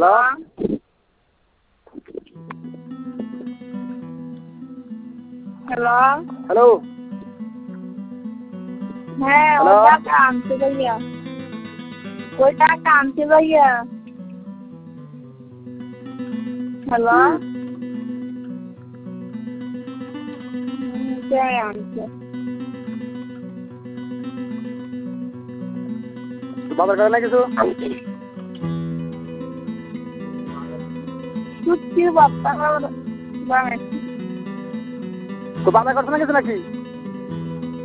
hello hello hello হ্যাঁ hello ওটা কামছে ভাইয়া ওইটা কামছে ভাইয়া হ্যালো ওটাই আনছে বাজার করে না কিছু সুতি বাপ্পা বানাইছি তো বাজার করছে না কিছু নাকি